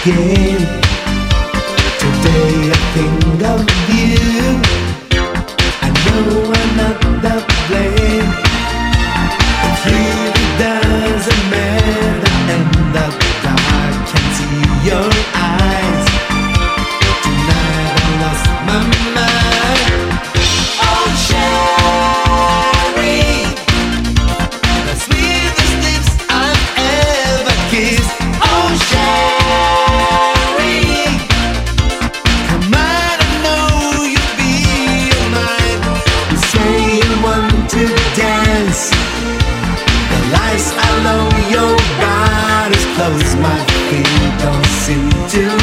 again. Today I think of you. I know I'm not the blame. It really doesn't matter, and the dark can see your eyes. Tonight I lost my mind. Oh, Sherry, the sweetest lips I've ever kissed. Oh, Sherry, come on, I know you'll be mine. You say you want to dance. The lights are low, your body's close, my feet don't seem to